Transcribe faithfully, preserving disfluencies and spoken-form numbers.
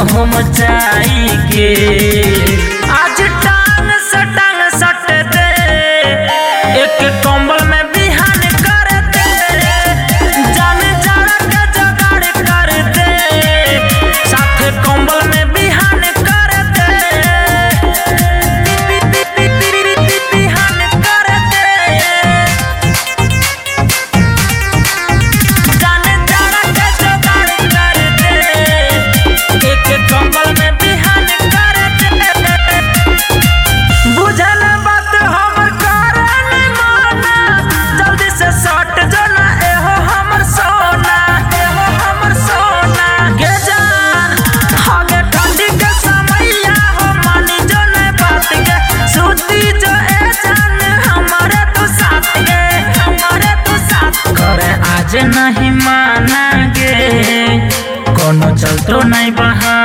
हम चाई के आज टांग से टांग सट दे एक कंबल में बिहान कर दे जान जरा के जुगाड़ कर दे साथे कंबल में बिहान कर दे बिहान कर दे जान जरा के जुगाड़ कर दे एक कंबल में बिहान कर दे बुझल बात हमर कारण माना जल्दी से सट जना एहो हमर सोना एहो हमर सोना गे जान आगे ठंडी के समैया हो मानी जो ने बात के सूती जो ए जान हमारे तू साथ गे हमारे तू साथ करे आज नहीं माना गे कोनो चलतो नहीं बहा